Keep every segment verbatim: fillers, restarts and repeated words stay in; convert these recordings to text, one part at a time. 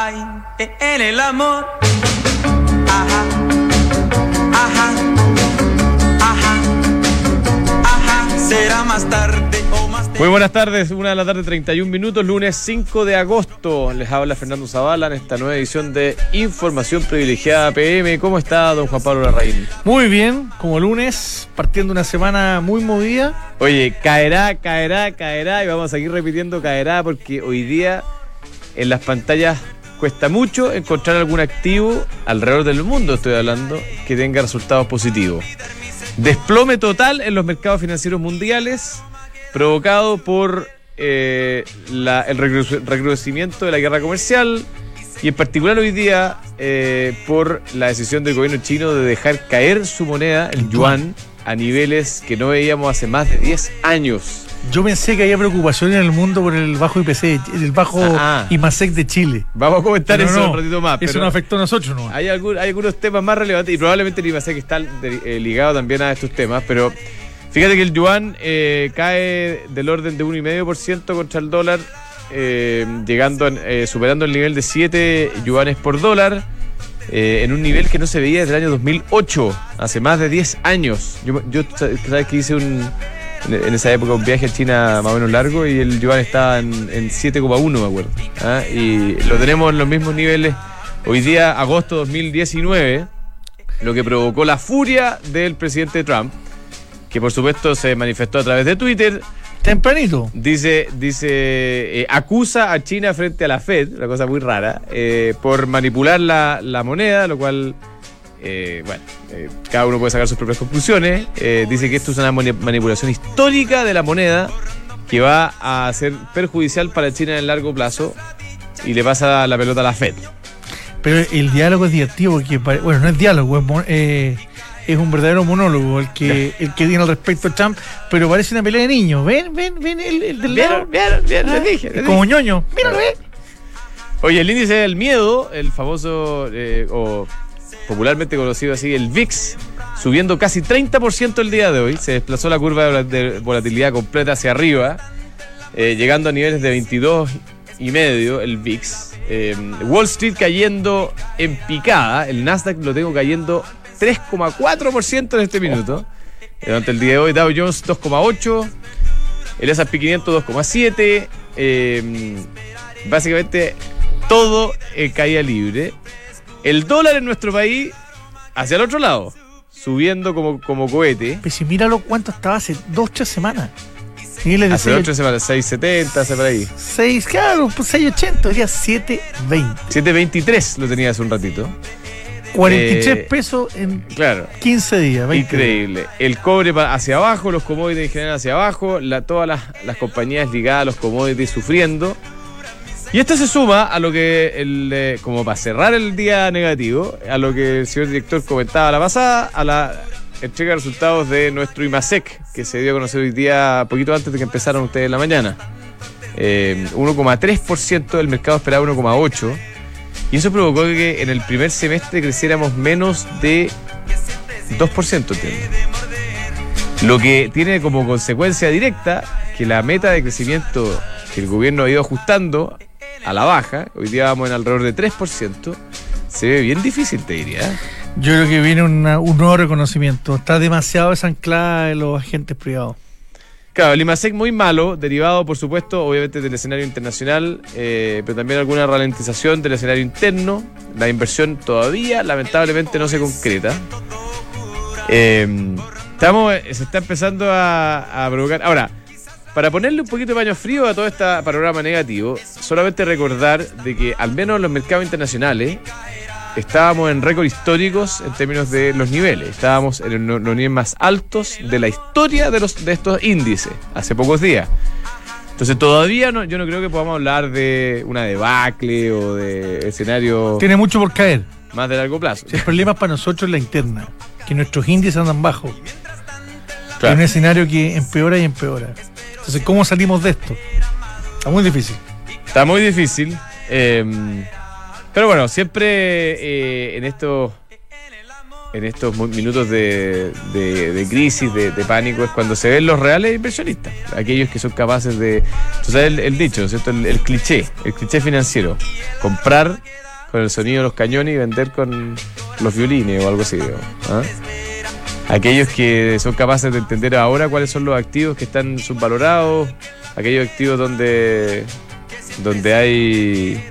Ay, en el amor. Ajá, ajá, ajá, ajá. Será más tarde o más temprano. Muy buenas tardes, una de la tarde, treinta y un minutos, lunes cinco de agosto. Les habla Fernando Zavala en esta nueva edición de Información Privilegiada P M. ¿Cómo está, don Juan Pablo Larraín? Muy bien, como lunes, partiendo una semana muy movida. Oye, caerá, caerá, caerá, y vamos a seguir repitiendo caerá, porque hoy día en las pantallas cuesta mucho encontrar algún activo alrededor del mundo, estoy hablando, que tenga resultados positivos. Desplome total en los mercados financieros mundiales, provocado por eh, la, el recrudecimiento de la guerra comercial y en particular hoy día eh, por la decisión del gobierno chino de dejar caer su moneda, el yuan, a niveles que no veíamos hace más de diez años. Yo pensé que había preocupación en el mundo por el bajo I P C, el bajo ah, IMASEC de Chile. Vamos a comentar pero eso no, un ratito más. Eso pero nos afectó a nosotros, ¿no? Hay, algún, hay algunos temas más relevantes y probablemente el IMASEC está de, eh, ligado también a estos temas, pero fíjate que el yuan eh, cae del orden de uno coma cinco por ciento contra el dólar, eh, llegando eh, superando el nivel de siete yuanes por dólar, eh, en un nivel que no se veía desde el año dos mil ocho, hace más de diez años. Yo, yo sabes que hice un en esa época un viaje a China más o menos largo y el yuan estaba en, en siete coma uno, me acuerdo, ¿ah? Y lo tenemos en los mismos niveles hoy día, agosto dos mil diecinueve, lo que provocó la furia del presidente Trump, que por supuesto se manifestó a través de Twitter. Tempranito. Dice, dice eh, acusa a China frente a la Fed, una cosa muy rara, eh, por manipular la, la moneda, lo cual, eh, bueno, eh, cada uno puede sacar sus propias conclusiones. Eh, dice que esto es una manipulación histórica de la moneda que va a ser perjudicial para China en el largo plazo y le pasa la pelota a la Fed. Pero el diálogo es divertido porque, bueno, no es diálogo, es... Eh... es un verdadero monólogo el que el que tiene al respecto a Trump, pero parece una pelea de niños. Ven, ven, ven el, el del lado. Vieron, vieron, ah, les dije. Les como dije. ñoño. Míralo, ven. Oye, el índice del miedo, el famoso, eh, o popularmente conocido así, el V I X, subiendo casi treinta por ciento el día de hoy. Se desplazó la curva de volatilidad completa hacia arriba, eh, llegando a niveles de veintidós y medio el V I X. Eh, Wall Street cayendo en picada. El Nasdaq lo tengo cayendo tres coma cuatro por ciento en este minuto. Durante el día de hoy, Dow Jones dos coma ocho por ciento, el S and P quinientos dos coma siete por ciento, eh, básicamente todo en caída libre. El dólar en nuestro país hacia el otro lado, subiendo como, como cohete. Pues si míralo cuánto estaba hace dos o tres semanas. Niveles hace de dos o tres semanas, seis setenta, hace por ahí. seis, claro, pues seis ochenta, hoy día siete veinte. siete veintitrés lo tenía hace un ratito. cuarenta y tres eh, pesos en claro, quince días. Increíble. Días. El cobre hacia abajo, los commodities en general hacia abajo, la, todas las, las compañías ligadas a los commodities sufriendo. Y esto se suma a lo que, el, eh, como para cerrar el día negativo, a lo que el señor director comentaba la pasada, a la entrega de resultados de nuestro IMASEC, que se dio a conocer hoy día, poquito antes de que empezaran ustedes en la mañana. Eh, uno coma tres por ciento, del mercado esperaba uno coma ocho por ciento. Y eso provocó que en el primer semestre creciéramos menos de dos por ciento, entiendo. Lo que tiene como consecuencia directa que la meta de crecimiento que el gobierno ha ido ajustando a la baja, hoy día vamos en alrededor de tres por ciento, se ve bien difícil, te diría. Yo creo que viene una, un nuevo reconocimiento. Está demasiado desanclada de los agentes privados. Claro, el IMASEC muy malo, derivado, por supuesto, obviamente del escenario internacional, eh, pero también alguna ralentización del escenario interno. La inversión todavía, lamentablemente, no se concreta. Eh, estamos, se está empezando a, a provocar... Ahora, para ponerle un poquito de paño frío a todo este panorama negativo, solamente recordar de que, al menos en los mercados internacionales, estábamos en récords históricos en términos de los niveles. Estábamos en los niveles más altos de la historia de, los, de estos índices, hace pocos días. Entonces todavía no, yo no creo que podamos hablar de una debacle o de escenario... Tiene mucho por caer. Más de largo plazo. Sí, el problema es para nosotros la interna, que nuestros índices andan bajos. Claro. Es un escenario que empeora y empeora. Entonces, ¿cómo salimos de esto? Está muy difícil. Está muy difícil. Eh, pero bueno, siempre eh, en estos en estos mu- minutos de, de, de crisis, de, de pánico, es cuando se ven los reales inversionistas, aquellos que son capaces de, tú sabes el, el dicho, ¿cierto? El, el cliché, el cliché financiero, comprar con el sonido de los cañones y vender con los violines o algo así, digamos, ¿ah? Aquellos que son capaces de entender ahora cuáles son los activos que están subvalorados, aquellos activos donde donde hay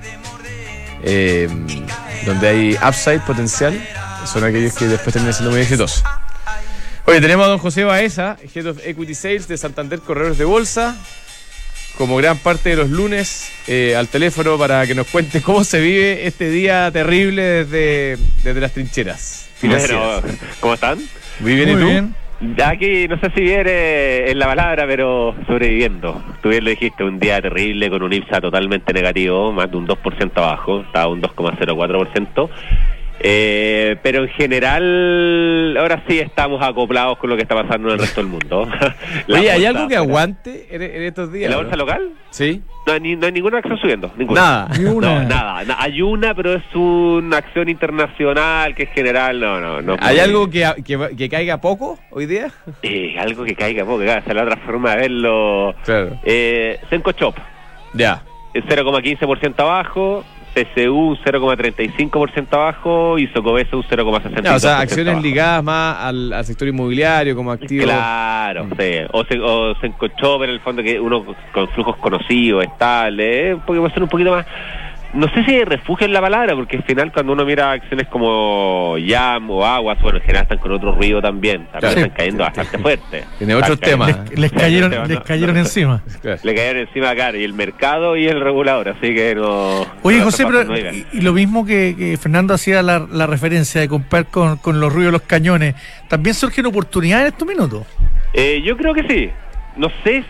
eh, donde hay upside potencial, son aquellos que después terminan siendo muy exitosos. Oye, tenemos a don José Baeza, Head of Equity Sales de Santander Corredores de Bolsa, como gran parte de los lunes, eh, al teléfono para que nos cuente cómo se vive este día terrible desde, desde las trincheras financieras. Bueno, ¿cómo están? Muy bien, Muy ¿y tú? bien. Ya aquí, no sé si viene en la palabra, pero sobreviviendo. Tú bien lo dijiste, un día terrible con un IPSA totalmente negativo, más de un dos por ciento abajo, estaba un dos coma cero cuatro por ciento. Eh, pero en general, ahora sí estamos acoplados con lo que está pasando en el resto del mundo. La Oye, ¿hay bolsa algo que afuera. aguante en, en estos días? ¿En la ¿no? bolsa local? Sí. No hay, ni- no hay ninguna acción subiendo, ninguna. Nada. Ni una. No, nada, na- hay una, pero es una acción internacional que es general, no, no, no. ¿Hay algo que, que, que caiga poco hoy día? Eh, algo que caiga poco, claro, esa es la otra forma de verlo. Claro. Eh, Senco Chop, Ya. el cero coma quince por ciento abajo, C C U cero coma treinta y cinco por ciento abajo y Socobesa un cero coma sesenta y dos por ciento Ya, o sea, acciones abajo. ligadas más al, al sector inmobiliario como activo. Claro, sí. O, se, o Senco Chop en el fondo, que uno con flujos conocidos, estables, eh, porque va a ser un poquito más. No sé si refugio en la palabra, porque al final cuando uno mira acciones como YAM o Aguas, bueno, en general están con otro ruido también, también Claro. están cayendo bastante fuerte. Tiene otros Están cayendo- temas. Les, les cayeron, No, les no, cayeron no. encima. Claro. Le cayeron encima, claro, y el mercado y el regulador, así que no... Oye, no José, está pero pasando bien. y, y lo mismo que, que Fernando hacía la, la referencia de comprar con, con los ruidos de los cañones, ¿también surgen oportunidades en estos minutos? Eh, yo creo que sí. No sé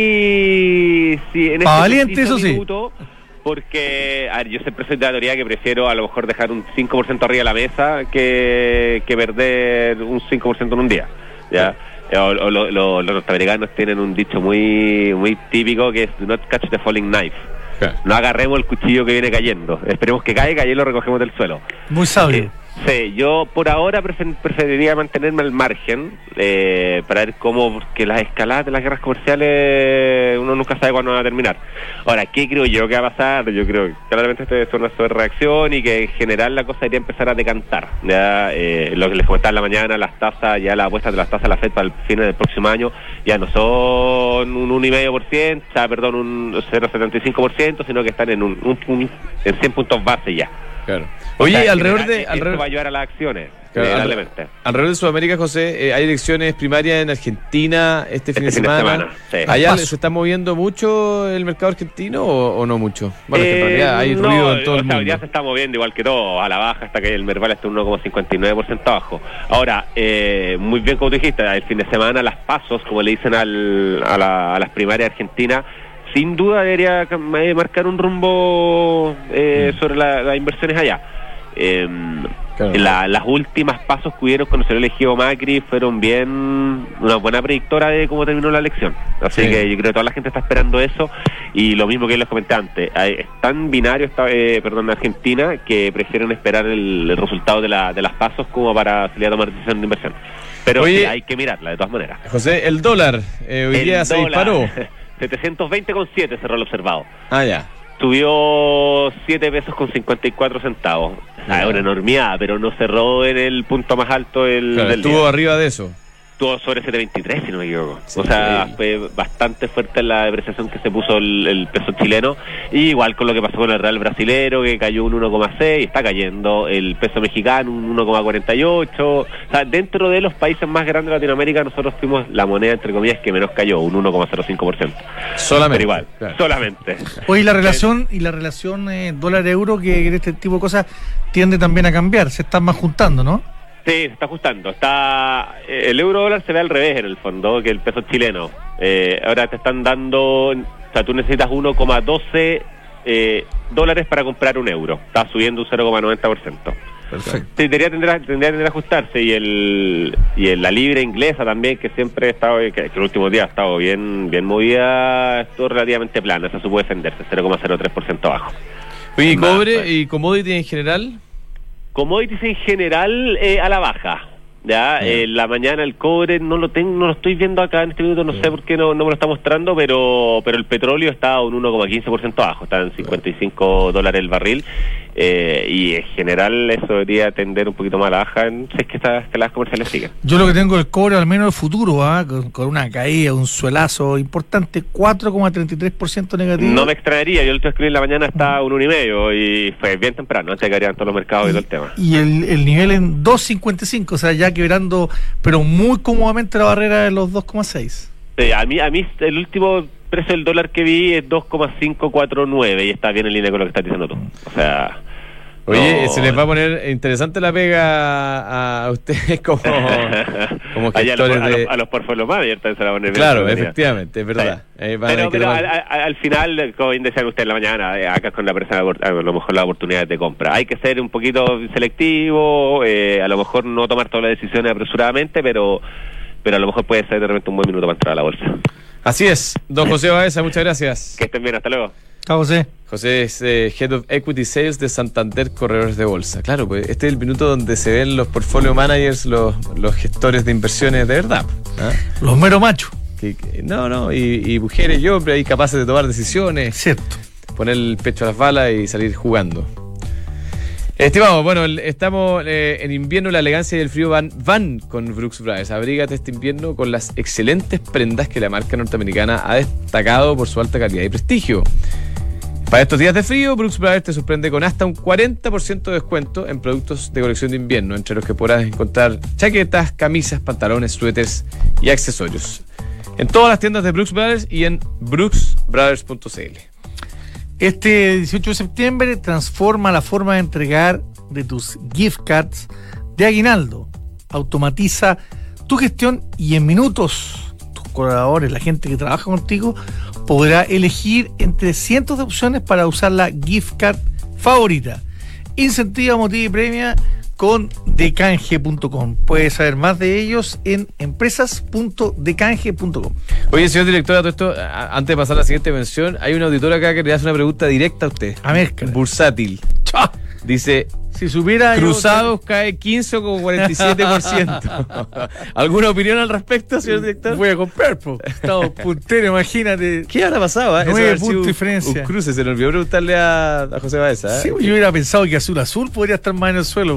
si... si en Pa' este valiente, preciso eso sí. minuto, porque, a ver, yo siempre soy de la teoría que prefiero a lo mejor dejar un cinco por ciento arriba de la mesa que, que perder un cinco por ciento en un día, ¿ya? O, o lo- lo- los norteamericanos tienen un dicho muy muy típico que es "do not catch the falling knife". Claro. No agarremos el cuchillo que viene cayendo, esperemos que caiga y lo recogemos del suelo. Muy sabio. Eh, sí, yo por ahora prefer- preferiría mantenerme al margen eh, para ver cómo, porque las escaladas de las guerras comerciales uno nunca sabe cuándo van a terminar. Ahora, ¿qué creo yo que va a pasar? Yo creo que claramente esto es una sobrereacción y que en general la cosa debería empezar a decantar. Ya eh, lo que les comentaba en la mañana, las tasas, ya las apuestas de las tasas de la Fed para el fin del próximo año ya no son un uno coma cinco por ciento, o sea, perdón, un cero coma setenta y cinco por ciento, sino que están en un, un, un- en cien puntos base ya. Claro. O Oye, sea, en alrededor general, de esto alrededor, va a ayudar a las acciones, claro, generalmente. alre- alrededor de Sudamérica, José, eh, hay elecciones primarias en Argentina este fin, Este de, fin de semana. semana, sí. ¿Allá Paso. se está moviendo mucho el mercado argentino o, o no mucho? Bueno, es que en Eh, realidad hay no, ruido en todo o el sea, mundo. ya se está moviendo igual que todo, a la baja hasta que el Merval esté un uno coma cincuenta y nueve por ciento abajo. Ahora, eh, muy bien como tú dijiste, el fin de semana las pasos, como le dicen al, a, la- a las primarias argentinas, sin duda debería cam- eh, marcar un rumbo eh, Mm. sobre la- las inversiones allá. Eh, Claro. la- las últimas pasos que hubieron cuando se lo elegido Macri fueron bien una buena predictora de cómo terminó la elección, así Sí. que yo creo que toda la gente está esperando eso, y lo mismo que les comenté antes, hay- es tan binario esta, eh, perdón, Argentina, que prefieren esperar el, el resultado de, la, de las pasos como para salir a tomar decisión de inversión, pero Oye, sí, hay que mirarla de todas maneras. José, el dólar eh, hoy El día se dólar, disparó. setecientos veinte coma siete cerró el observado. Ah, ya. Subió siete pesos con cincuenta y cuatro centavos. Ah, Ya. una enormidad, pero no cerró en el punto más alto del, Claro, del estuvo día. arriba de eso. Estuvo sobre siete veintitrés, si no me equivoco. Sí, o sea, sí. fue bastante fuerte la depreciación que se puso el, el peso chileno. Y igual con lo que pasó con el real brasilero, que cayó un uno coma seis, está cayendo el peso mexicano un uno coma cuarenta y ocho. O sea, dentro de los países más grandes de Latinoamérica, nosotros fuimos la moneda, entre comillas, que menos cayó, un uno coma cero cinco por ciento. Solamente. Pero igual, Claro. solamente. Oye, la relación y la relación eh, dólar-euro, que en este tipo de cosas tiende también a cambiar, se están más juntando, ¿no? Sí, se está ajustando. Está eh, el euro dólar se ve al revés en el fondo que el peso chileno. Eh, ahora te están dando, o sea, tú necesitas uno coma doce eh, dólares para comprar un euro. Está subiendo un cero coma noventa por ciento. Perfecto. Sí, tendría, tendría, tendría que tender a ajustarse, y el y el, la libra inglesa también, que siempre ha estado, que, que el último día ha estado bien bien movida, estuvo relativamente plana, esa supo defenderse, cero coma cero tres por ciento abajo. Oye, ¿y Más, cobre pues. y commodity en general? Commodities en general eh, a la baja. Ya, eh, la mañana el cobre no lo tengo, no lo estoy viendo acá en este minuto, no sé por qué no, no me lo está mostrando, pero pero el petróleo está a un uno coma quince por ciento abajo, está en cincuenta y cinco dólares el barril, eh, y en general eso debería tender un poquito más a la baja en, si es que estas escaladas comerciales siguen. Yo lo que tengo el cobre, al menos el futuro, ¿ah? con, con una caída, un suelazo importante, cuatro coma treinta y tres por ciento negativo. No me extrañaría, yo el escribí en la mañana está a un uno y medio y fue bien temprano, antes de que caerían todos los mercados y, y todo el tema. Y el, el nivel en dos cincuenta y cinco, o sea, ya quebrando, pero muy cómodamente la barrera de los dos coma seis. Sí, a mí, a mí el último precio del dólar que vi es dos coma quinientos cuarenta y nueve y está bien en línea con lo que estás diciendo tú. O sea... Oye, no, se les va a poner interesante la pega a ustedes como, como gestores a los, de... a los, a los portfolio managers se la van a poner. Claro, efectivamente, es verdad. Sí. Eh, pero pero al, al final, como bien decían ustedes en la mañana, eh, acá con la persona, a lo mejor las oportunidades de compra. Hay que ser un poquito selectivo, eh, a lo mejor no tomar todas las decisiones apresuradamente, pero pero a lo mejor puede ser de repente un buen minuto para entrar a la bolsa. Así es, don José Baeza, muchas gracias. Que estén bien, hasta luego. Chao, José. José es eh, Head of Equity Sales de Santander Corredores de Bolsa. Claro, pues este es el minuto donde se ven los portfolio managers, los, los gestores de inversiones de verdad. ¿Ah? Los mero machos. Que, que, no, no, y, y mujeres y hombres ahí capaces de tomar decisiones. Cierto. Poner el pecho a las balas y salir jugando. Estimado, bueno, estamos eh, en invierno, la elegancia y el frío van, van con Brooks Brothers. Abrígate este invierno con las excelentes prendas que la marca norteamericana ha destacado por su alta calidad y prestigio. Para estos días de frío, Brooks Brothers te sorprende con hasta un cuarenta por ciento de descuento en productos de colección de invierno, entre los que podrás encontrar chaquetas, camisas, pantalones, suéteres y accesorios. En todas las tiendas de Brooks Brothers y en brooks brothers punto c l. Este dieciocho de septiembre transforma la forma de entregar de tus gift cards de aguinaldo. Automatiza tu gestión y en minutos tus colaboradores, la gente que trabaja contigo, podrá elegir entre cientos de opciones para usar la gift card favorita. Incentiva, motiva y premia con decanje punto com. Puedes saber más de ellos en empresas punto decanje punto com. Oye, señor director, todo esto, antes de pasar a la siguiente mención, hay un auditor acá que le hace una pregunta directa a usted. A ver, bursátil. ¡Chao! Dice, si supiera Cruzados yo... cae quince coma cuarenta y siete por ciento. ¿Alguna opinión al respecto, señor director? Voy a comprar, po. Estado puntero, imagínate. ¿Qué habrá pasado? Eh? Nueve puntos de diferencia. Un cruce, se nos olvidó preguntarle a, a José Baeza. ¿eh? Sí, yo hubiera pensado que Azul Azul podría estar más en el suelo.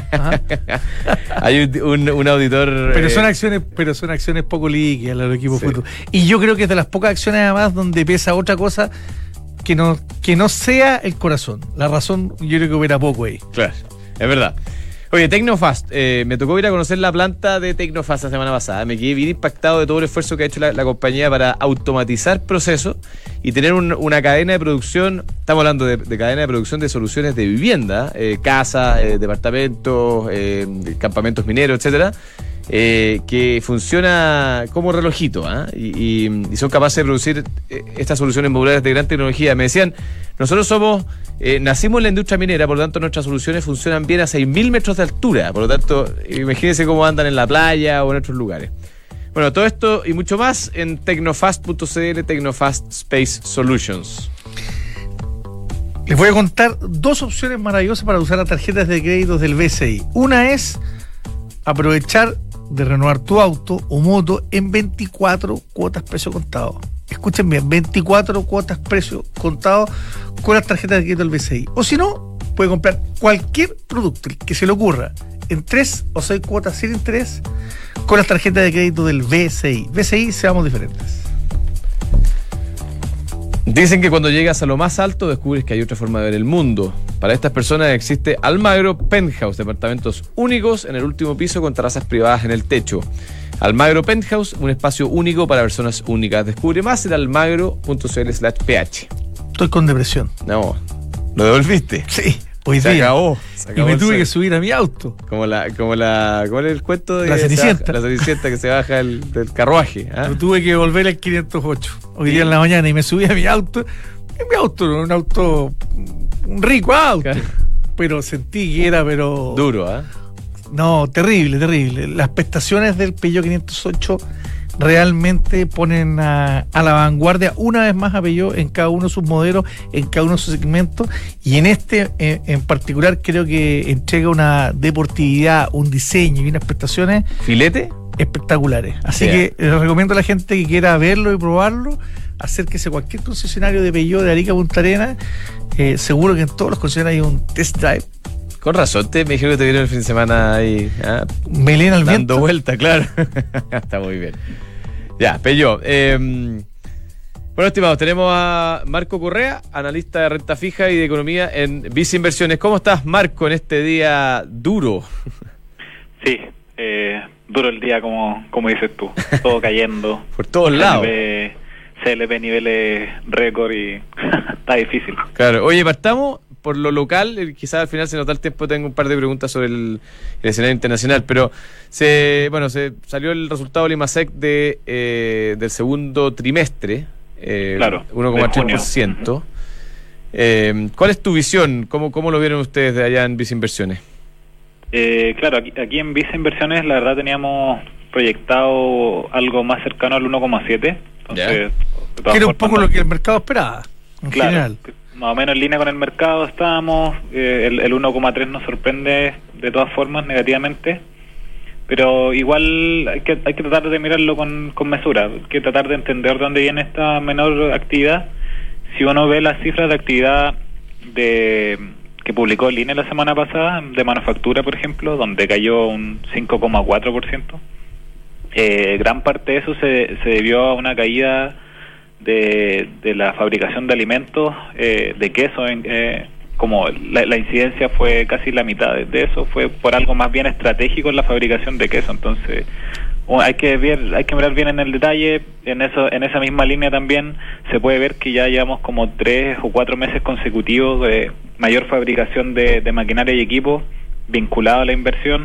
Hay un, un, un auditor... Pero son eh... acciones pero son acciones poco líquidas los equipos sí. de fútbol. Y yo creo que es de las pocas acciones además donde pesa otra cosa que no, que no sea el corazón. La razón yo creo que hubiera poco ahí. Claro, es verdad. Oye, Tecnofast, eh, me tocó ir a conocer la planta de Tecnofast la semana pasada. Me quedé bien impactado de todo el esfuerzo que ha hecho la, la compañía para automatizar procesos y tener un, una cadena de producción. Estamos hablando de, de cadena de producción de soluciones de vivienda, eh, casas, eh, departamentos, eh, campamentos mineros, etcétera. Eh, que funciona como relojito, ¿eh? y, y, y son capaces de producir eh, estas soluciones modulares de gran tecnología. Me decían, nosotros somos, eh, nacimos en la industria minera, por lo tanto nuestras soluciones funcionan bien a seis mil metros de altura, por lo tanto imagínense cómo andan en la playa o en otros lugares. Bueno, todo esto y mucho más en tecnofast punto c l, Tecnofast Space Solutions. Les voy a contar dos opciones maravillosas para usar las tarjetas de crédito del B C I. Una es aprovechar de renovar tu auto o moto en veinticuatro cuotas precio contado. Escuchen bien, veinticuatro cuotas precio contado con las tarjetas de crédito del B C I. O si no, puede comprar cualquier producto que se le ocurra en tres o seis cuotas sin interés con las tarjetas de crédito del B C I. B C I, seamos diferentes. Dicen que cuando llegas a lo más alto descubres que hay otra forma de ver el mundo. Para estas personas existe Almagro Penthouse, departamentos únicos en el último piso con terrazas privadas en el techo. Almagro Penthouse, un espacio único para personas únicas. Descubre más en almagro punto c l slash p h. Estoy con depresión. No, ¿lo devolviste? Sí, hoy se día. Acabó, se acabó. Y me tuve que subir a mi auto. Como la, como la, ¿cuál es el cuento de la Cenicienta? La Cenicienta que se baja el, del carruaje. ¿eh? Yo tuve que volver al quinientos ocho hoy día en la mañana y me subí a mi auto. En mi auto, un auto, un rico auto. Claro. Pero sentí que era, pero... Duro, ¿ah? ¿eh? No, terrible, terrible. Las prestaciones del Peugeot quinientos ocho realmente ponen a, a la vanguardia una vez más a Peugeot en cada uno de sus modelos, en cada uno de sus segmentos, y en este en, en particular creo que entrega una deportividad, un diseño y unas prestaciones ¿Filete? espectaculares. Así Yeah. que les recomiendo a la gente que quiera verlo y probarlo, acérquese a cualquier concesionario de Peugeot de Arica a Punta Arenas. Eh, seguro que en todos los concesionarios hay un test drive. Con razón, te me dijeron que te vieron el fin de semana ahí, ah, Melena al dando viento. vuelta, claro. Está muy bien. Ya, Peugeot. Eh, bueno, estimados, tenemos a Marco Correa, analista de renta fija y de economía en Visa Inversiones. ¿Cómo estás, Marco, en este día duro? Sí, eh, duro el día como, como dices tú, todo cayendo. Por todos lados. C L P, C L P niveles récord y está difícil. Claro. Oye, partamos por lo local, eh, quizás al final se nota el tiempo, tengo un par de preguntas sobre el, el escenario internacional, pero se bueno se salió el resultado del IMASEC de, eh, del segundo trimestre, eh, Claro, uno coma tres por de ciento. Eh, ¿Cuál es tu visión? ¿Cómo, cómo lo vieron ustedes de allá en Visa Inversiones? Eh, claro, aquí, aquí en Visa Inversiones la verdad teníamos proyectado algo más cercano al uno coma siete. Entonces, Ya. de todas Que era un formas, poco no- lo que el mercado esperaba, en Claro, general. más o menos en línea con el mercado estábamos, eh, el, el uno coma tres nos sorprende de todas formas negativamente, pero igual hay que, hay que tratar de mirarlo con, con mesura, hay que tratar de entender de dónde viene esta menor actividad. Si uno ve las cifras de actividad de que publicó el I N E la semana pasada, de manufactura por ejemplo, donde cayó un cinco coma cuatro por ciento, eh, gran parte de eso se, se debió a una caída de, de la fabricación de alimentos, eh, de queso, en, eh, como la, la incidencia fue casi la mitad de, de eso, fue por algo más bien estratégico en la fabricación de queso. Entonces o hay que ver, hay que mirar bien en el detalle. En eso, en esa misma línea también se puede ver que ya llevamos como tres o cuatro meses consecutivos de mayor fabricación de, de maquinaria y equipo vinculado a la inversión.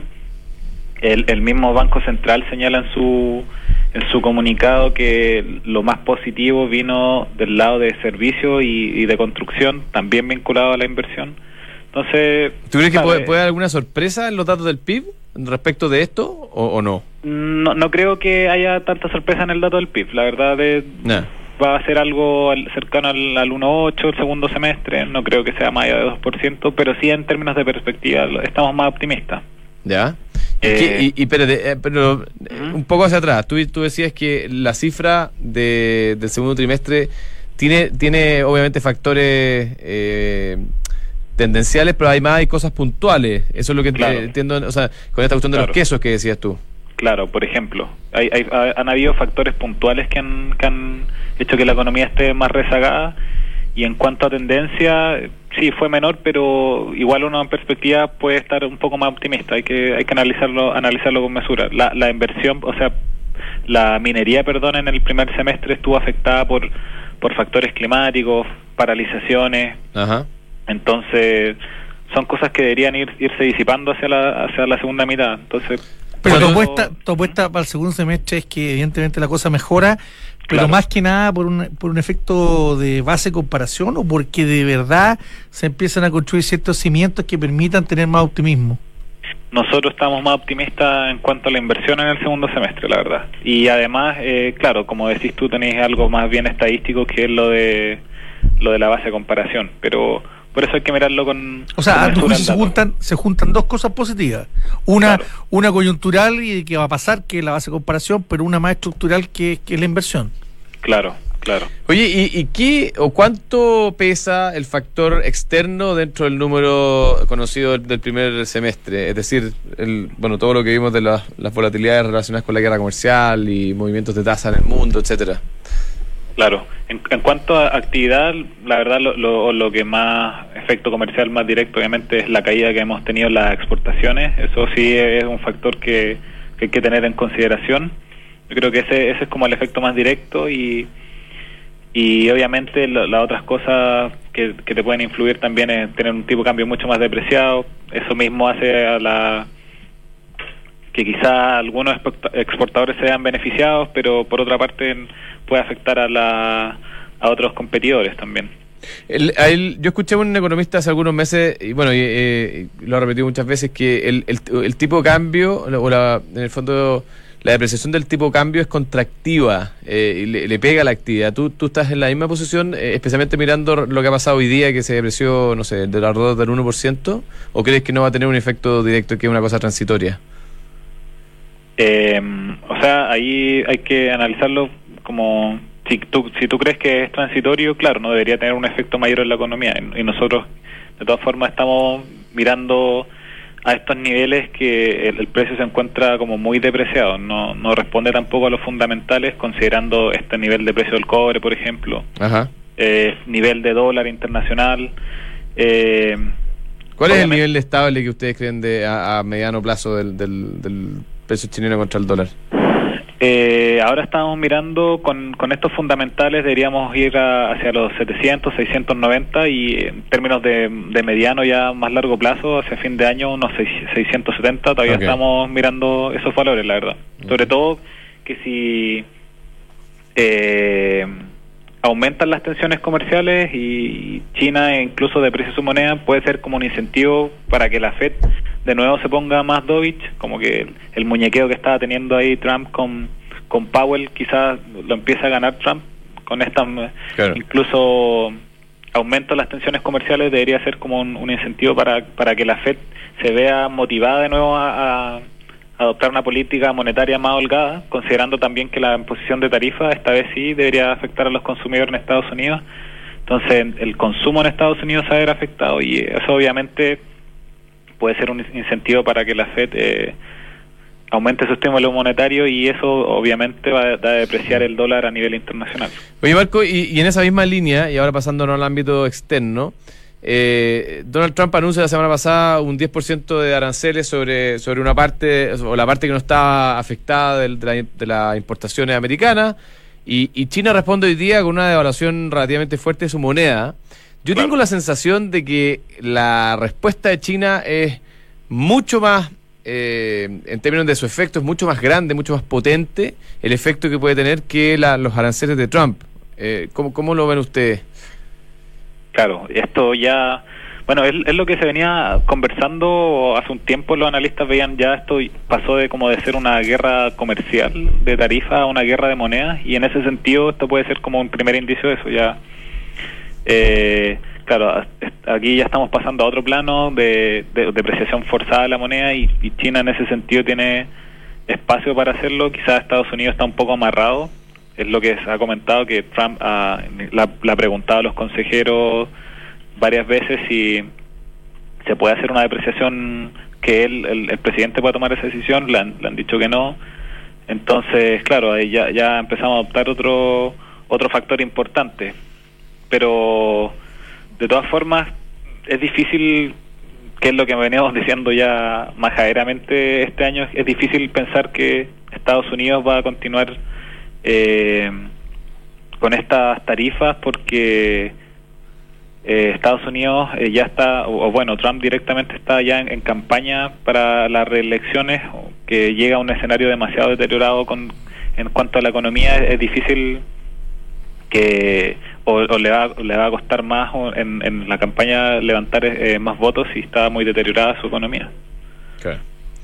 El, el mismo Banco Central señala en su en su comunicado que lo más positivo vino del lado de servicio y, y de construcción, también vinculado a la inversión. Entonces, ¿Tú crees que claro, puede, puede haber alguna sorpresa en los datos del P I B respecto de esto o, o no? no, no creo que haya tanta sorpresa en el dato del P I B. La verdad es, Nah. va a ser algo al- cercano al, al uno coma ocho el segundo semestre. No creo que sea más allá de dos por ciento, pero sí en términos de perspectiva lo- estamos más optimistas. ¿Ya? ¿Y, Eh, qué- y, y espérate, eh, pero eh, un poco hacia atrás, tú, tú decías que la cifra de, del segundo trimestre tiene, tiene obviamente factores eh, tendenciales, pero además hay cosas puntuales. Eso es lo que ent- Claro. entiendo, o sea, con esta cuestión de Claro. los quesos que decías tú. Claro, por ejemplo, hay, hay, ha- han habido factores puntuales que han, que han hecho que la economía esté más rezagada, y en cuanto a tendencia, sí, fue menor, pero igual uno en perspectiva puede estar un poco más optimista. Hay que hay que analizarlo analizarlo con mesura. La, la inversión, o sea, la minería, perdón, en el primer semestre estuvo afectada por, por factores climáticos, paralizaciones. Ajá. Entonces son cosas que deberían ir, irse disipando hacia la hacia la segunda mitad. Entonces, Pero tu cuando- apuesta, tu apuesta para el segundo semestre es que evidentemente la cosa mejora, pero Claro. más que nada por un, por un efecto de base de comparación, o porque de verdad se empiezan a construir ciertos cimientos que permitan tener más optimismo. Nosotros estamos más optimistas en cuanto a la inversión en el segundo semestre, la verdad. Y además, eh, claro, como decís tú, tenéis algo más bien estadístico que es lo de lo de la base de comparación, pero por eso hay que mirarlo con... O sea, con a tu mesura juicio el se dato. juntan, se juntan dos cosas positivas. Una, Claro. una coyuntural y que va a pasar, que es la base de comparación, pero una más estructural que, que es la inversión. Claro, claro. Oye, ¿y, y qué o cuánto pesa el factor externo dentro del número conocido del, del primer semestre? Es decir, el, bueno, todo lo que vimos de las, las volatilidades relacionadas con la guerra comercial y movimientos de tasa en el mundo, etcétera. Claro, en, en cuanto a actividad, la verdad lo, lo, lo que más efecto comercial más directo obviamente es la caída que hemos tenido en las exportaciones. Eso sí es un factor que, que hay que tener en consideración. Yo creo que ese, ese es como el efecto más directo, y y obviamente lo- las otras cosas que, que te pueden influir también es tener un tipo de cambio mucho más depreciado. Eso mismo hace a la que quizá algunos exporta- exportadores se vean beneficiados, pero por otra parte puede afectar a la a otros competidores también. El, a él- yo escuché a un economista hace algunos meses, y bueno, y, eh, lo ha repetido muchas veces, que el, el, el tipo de cambio, o la, en el fondo, la depreciación del tipo de cambio es contractiva eh, y le, le pega a la actividad. ¿Tú, tú estás en la misma posición, eh, especialmente mirando lo que ha pasado hoy día, que se depreció, no sé, del alrededor del uno por ciento? ¿O crees que no va a tener un efecto directo, que es una cosa transitoria? Eh, o sea, ahí hay que analizarlo como... Si tú, si tú crees que es transitorio, claro, no debería tener un efecto mayor en la economía. Y nosotros, de todas formas, estamos mirando a estos niveles que el, el precio se encuentra como muy depreciado. No, no responde tampoco a los fundamentales, considerando este nivel de precio del cobre, por ejemplo. Ajá. Eh, nivel de dólar internacional. Eh, ¿Cuál es el nivel de estable que ustedes creen de a, a mediano plazo del, del, del peso chileno contra el dólar? Eh, ahora estamos mirando con, con estos fundamentales, deberíamos ir a, hacia los setecientos, seiscientos noventa, y en términos de, de mediano ya más largo plazo, hacia fin de año unos seiscientos setenta. Todavía okay. Estamos mirando esos valores, la verdad. Okay. Sobre todo que si eh, aumentan las tensiones comerciales y China incluso deprecia su moneda, puede ser como un incentivo para que la Fed de nuevo se ponga más dovish, como que el, el muñequeo que estaba teniendo ahí Trump con, con Powell quizás lo empieza a ganar Trump con esta, claro. Incluso aumento de las tensiones comerciales debería ser como un, un incentivo para, para que la Fed se vea motivada de nuevo a, a adoptar una política monetaria más holgada, considerando también que la imposición de tarifas esta vez sí debería afectar a los consumidores en Estados Unidos. Entonces el consumo en Estados Unidos se va a ver afectado, y eso obviamente puede ser un incentivo para que la Fed eh, aumente su estímulo monetario, y eso obviamente va a, va a depreciar el dólar a nivel internacional. Oye, Marco, y, y en esa misma línea, y ahora pasándonos al ámbito externo, eh, Donald Trump anuncia la semana pasada un diez por ciento de aranceles sobre, sobre una parte, o la parte que no estaba afectada de, de, la, de las importaciones americanas, y, y China responde hoy día con una devaluación relativamente fuerte de su moneda. Yo claro. tengo la sensación de que la respuesta de China es mucho más, eh, en términos de su efecto, es mucho más grande, mucho más potente el efecto que puede tener que la, los aranceles de Trump. Eh, ¿cómo, ¿Cómo lo ven ustedes? Claro, esto ya, bueno, es, es lo que se venía conversando hace un tiempo. Los analistas veían ya esto pasó de como de ser una guerra comercial de tarifa a una guerra de monedas, y en ese sentido esto puede ser como un primer indicio de eso ya. Eh, claro, aquí ya estamos pasando a otro plano de, de depreciación forzada de la moneda, y, y China en ese sentido tiene espacio para hacerlo. Quizás Estados Unidos está un poco amarrado, es lo que se ha comentado, que Trump ha, la, le ha preguntado a los consejeros varias veces si se puede hacer una depreciación, que él, el, el presidente pueda tomar esa decisión. Le han, le han dicho que no. Entonces, claro, ahí ya, ya empezamos a adoptar otro, otro factor importante. Pero de todas formas es difícil, que es lo que veníamos diciendo ya majaderamente este año, es difícil pensar que Estados Unidos va a continuar eh, con estas tarifas, porque eh, Estados Unidos eh, ya está, o, o bueno, Trump directamente está ya en, en campaña para las reelecciones, que llega a un escenario demasiado deteriorado con en cuanto a la economía. Es, es difícil que o, o le va le va a costar más en, en la campaña levantar eh, más votos si está muy deteriorada su economía. Claro.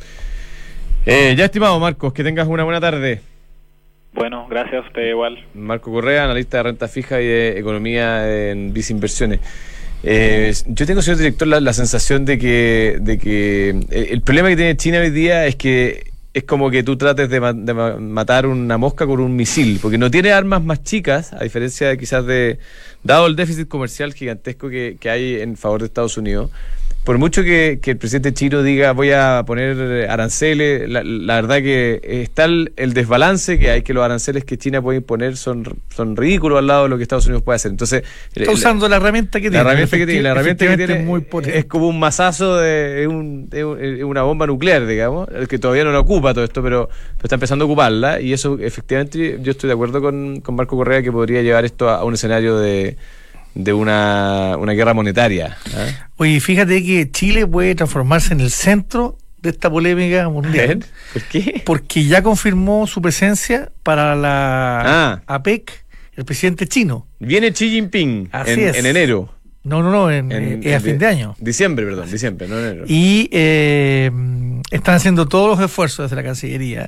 Eh, ya, estimado Marcos, que tengas una buena tarde. Bueno, gracias a usted igual. Marco Correa, analista de renta fija y de economía en Vice Inversiones. Eh, yo tengo, señor director, la, la sensación de que de que el, el problema que tiene China hoy día es que es como que tú trates de, ma- de ma- matar una mosca con un misil, porque no tiene armas más chicas, a diferencia de quizás de, dado el déficit comercial gigantesco que, que hay en favor de Estados Unidos. Por mucho que, que el presidente chino diga voy a poner aranceles, la, la verdad que está el, el desbalance que hay, que los aranceles que China puede imponer son, son ridículos al lado de lo que Estados Unidos puede hacer. Entonces está usando la, la herramienta que tiene. La herramienta que tiene, la herramienta que tiene es, muy potente. Es como un mazazo de es un, es una bomba nuclear, digamos, que todavía no la ocupa todo esto, pero, pero está empezando a ocuparla, y eso efectivamente yo estoy de acuerdo con, con Marco Correa, que podría llevar esto a, a un escenario de de una, una guerra monetaria. ¿eh? Oye, fíjate que Chile puede transformarse en el centro de esta polémica mundial. ¿Por qué? Porque ya confirmó su presencia para la ah. APEC el presidente chino. Viene Xi Jinping Así en, es. en enero. No, no, no, en, en, en, a en fin de año. Diciembre, perdón, diciembre, no enero. Y eh, están haciendo todos los esfuerzos desde la Cancillería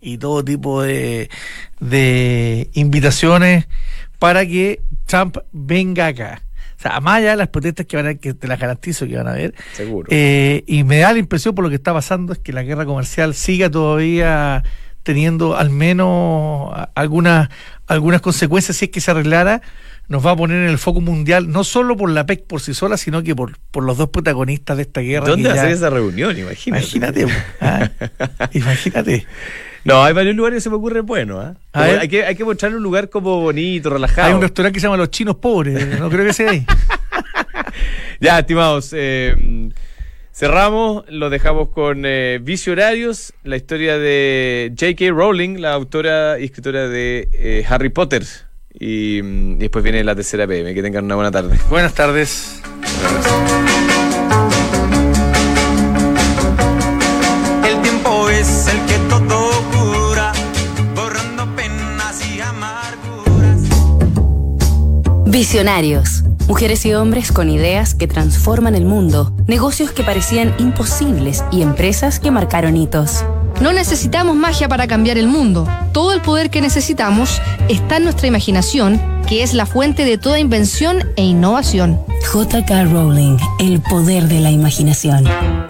y todo tipo de, de invitaciones para que Trump venga acá. O sea, más allá de las protestas que van a haber, que te las garantizo que van a haber, Seguro. Eh, y me da la impresión por lo que está pasando es que la guerra comercial siga todavía teniendo al menos algunas algunas consecuencias. Si es que se arreglara, nos va a poner en el foco mundial, no solo por la P E C por sí sola, sino que por, por los dos protagonistas de esta guerra. ¿Dónde va a ya... ser esa reunión? Imagínate. Imagínate. ¿Ah? Imagínate. No, hay varios lugares que se me ocurren buenos. ¿eh? Hay que, hay que mostrarle un lugar como bonito, relajado. Hay un restaurante que se llama Los Chinos Pobres, no creo que sea ahí. Ya, estimados, eh, cerramos, lo dejamos con eh, Visionarios, la historia de J K Rowling, la autora y escritora de eh, Harry Potter. Y, y después viene la tercera P M. Que tengan una buena tarde. Buenas tardes. El tiempo es el que todo cura, borrando penas y amarguras. Visionarios. Mujeres y hombres con ideas que transforman el mundo, negocios que parecían imposibles y empresas que marcaron hitos. No necesitamos magia para cambiar el mundo. Todo el poder que necesitamos está en nuestra imaginación, que es la fuente de toda invención e innovación. J K Rowling, el poder de la imaginación.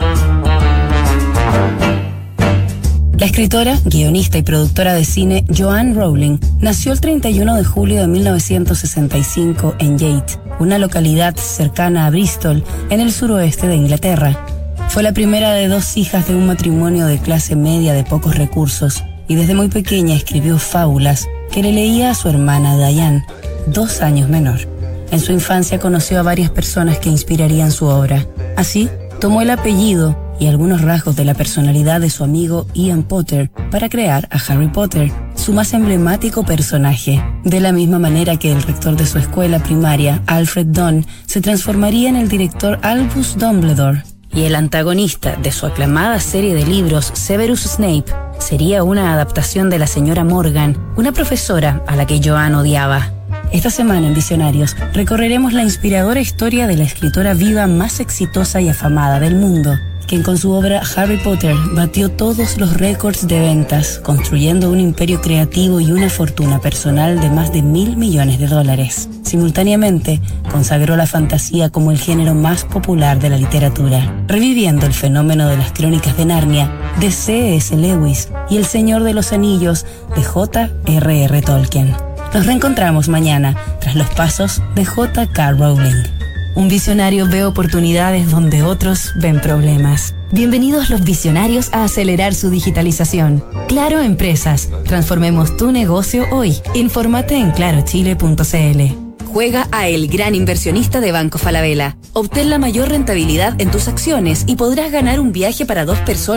La escritora, guionista y productora de cine Joanne Rowling nació el treinta y uno de julio de mil novecientos sesenta y cinco en Yate, una localidad cercana a Bristol, en el suroeste de Inglaterra. Fue la primera de dos hijas de un matrimonio de clase media de pocos recursos y desde muy pequeña escribió fábulas que le leía a su hermana Diane, dos años menor. En su infancia conoció a varias personas que inspirarían su obra. Así, tomó el apellido y algunos rasgos de la personalidad de su amigo Ian Potter para crear a Harry Potter, su más emblemático personaje. De la misma manera que el rector de su escuela primaria, Alfred Dunn, se transformaría en el director Albus Dumbledore. Y el antagonista de su aclamada serie de libros, Severus Snape, sería una adaptación de la señora Morgan, una profesora a la que Joanne odiaba. Esta semana en Visionarios recorreremos la inspiradora historia de la escritora viva más exitosa y afamada del mundo, quien con su obra Harry Potter batió todos los récords de ventas, construyendo un imperio creativo y una fortuna personal de más de mil millones de dólares. Simultáneamente, consagró la fantasía como el género más popular de la literatura, reviviendo el fenómeno de las crónicas de Narnia de C S Lewis y El Señor de los Anillos de J R R Tolkien. Nos reencontramos mañana tras los pasos de J K Rowling. Un visionario ve oportunidades donde otros ven problemas. Bienvenidos los visionarios a acelerar su digitalización. Claro Empresas. Transformemos tu negocio hoy. Infórmate en claro chile punto c l. Juega a El Gran Inversionista de Banco Falabella. Obtén la mayor rentabilidad en tus acciones y podrás ganar un viaje para dos personas